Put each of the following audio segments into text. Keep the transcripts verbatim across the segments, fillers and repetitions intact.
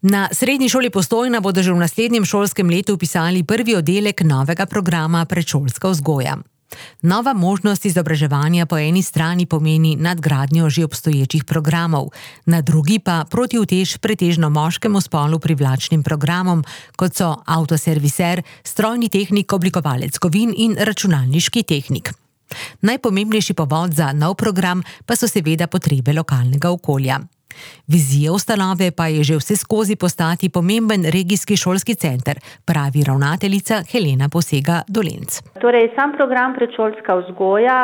Na Srednji šoli Postojna bodo že v naslednjem šolskem letu vpisali prvi oddelek novega programa predšolska vzgoja. Nova možnost izobraževanja po eni strani pomeni nadgradnjo že obstoječih programov, na drugi pa protiutež pretežno moškemu spolu privlačnim programom, kot so avtoserviser, strojni tehnik, oblikovalec kovin in računalniški tehnik. Najpomembnejši povod za nov program pa so seveda potrebe lokalnega okolja. Vizija ustanove pa je že vseskozi postati pomemben regijski šolski center, pravi ravnateljica Helena Posega-Dolenc. Torej, sam program predšolska vzgoja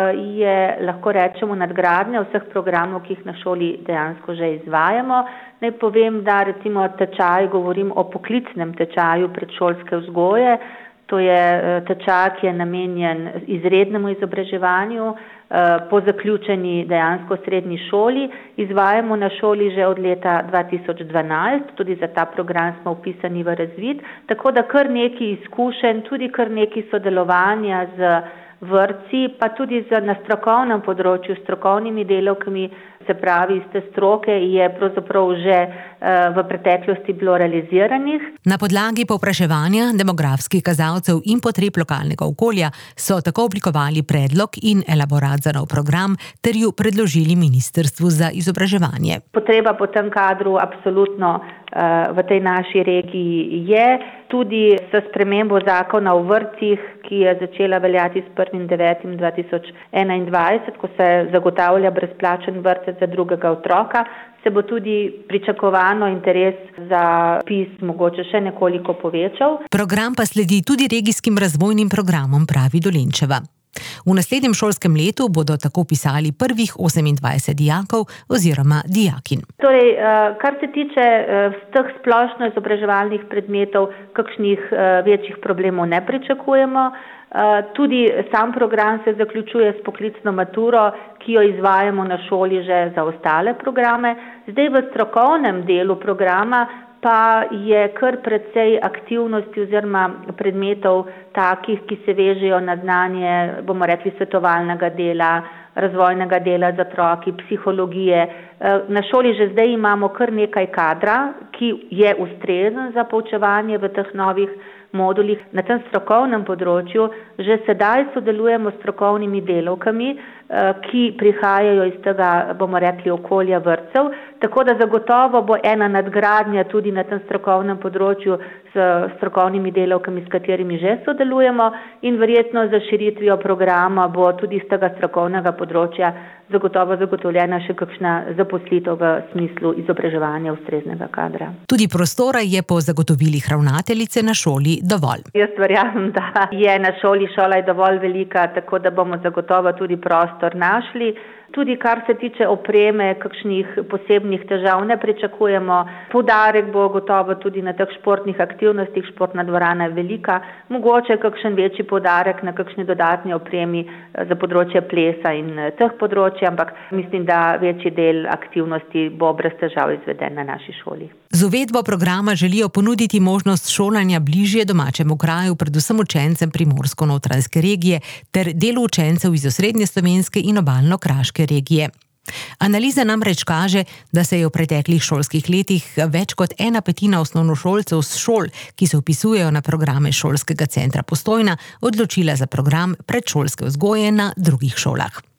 je, lahko rečemo, nadgradnja vseh programov, ki jih na šoli dejansko že izvajamo. Naj povem, da recimo tečaj, govorim o poklicnem tečaju predšolske vzgoje. To je tečaj, ki je namenjen izrednemu izobraževanju po zaključeni dejansko srednji šoli. Izvajamo na šoli že od leta dva tisoč dvanajst, tudi za ta program smo vpisani v razvid, tako da kar nekaj izkušenj, tudi kar nekaj sodelovanja z vrtci, pa tudi z, na strokovnem področju, strokovnimi delavkami, se pravi iz te stroke, je pravzaprav že uh, v preteklosti bilo realiziranih. Na podlagi povpraševanja, demografskih kazalcev in potreb lokalnega okolja so tako oblikovali predlog in elaborat za nov program ter ju predložili Ministrstvu za izobraževanje. Potreba po tem kadru absolutno uh, v tej naši regiji je. Tudi s spremembo zakona o vrtcih, ki je začela veljati s prvim devetim dva tisoč enaindvajset, ko se zagotavlja brezplačen vrtec za drugega otroka, se bo tudi pričakovano interes za vpis mogoče še nekoliko povečal. Program pa sledi tudi regijskim razvojnim programom, pravi Dolenčeva. V naslednjem šolskem letu bodo tako pisali prvih osemindvajset dijakov oziroma dijakin. Torej, kar se tiče teh splošno izobraževalnih predmetov, kakšnih večjih problemov ne pričakujemo. Tudi sam program se zaključuje s poklicno maturo, ki jo izvajamo na šoli že za ostale programe. Zdaj v strokovnem delu programa pa je kar precej aktivnosti oziroma predmetov takih, ki se vežejo na znanje, bomo rekli, svetovalnega dela, razvojnega dela z otroki, psihologije. Na šoli že zdaj imamo kar nekaj kadra, ki je ustrezen za poučevanje v teh novih modulih. Na tem strokovnem področju že sedaj sodelujemo s strokovnimi delavkami, ki prihajajo iz tega, bomo rekli, okolja vrtcev, tako da zagotovo bo ena nadgradnja tudi na tem strokovnem področju s strokovnimi delavkami, s katerimi že sodelujemo, in verjetno za širitvijo programa bo tudi iz tega strokovnega področja zagotovo zagotovljena še kakšna zaposlitev v smislu izobraževanja ustreznega kadra. Tudi prostora je po zagotovilih ravnateljice na šoli dovolj. Jaz verjamem, da je na šoli šola je dovolj velika, tako da bomo zagotovo tudi prostor našli. Tudi kar se tiče opreme, kakšnih posebnih težav ne pričakujemo. Poudarek bo gotovo tudi na teh športnih aktivnostih, športna dvorana je velika, mogoče kakšen večji poudarek na kakšni dodatni opremi za področje plesa in teh področij, ampak mislim, da večji del aktivnosti bo brez težav izveden na naši šoli. Z uvedbo programa želijo ponuditi možnost šolanja bližje domačemu kraju, predvsem učencem Primorsko-Notranjske regije ter delu učencev iz osrednje slovenske in obalno-kraške regije. Analiza namreč kaže, da se je v preteklih šolskih letih več kot ena petina osnovnošolcev s šol, ki se vpisujejo na programe šolskega centra Postojna, odločila za program predšolske vzgoje na drugih šolah.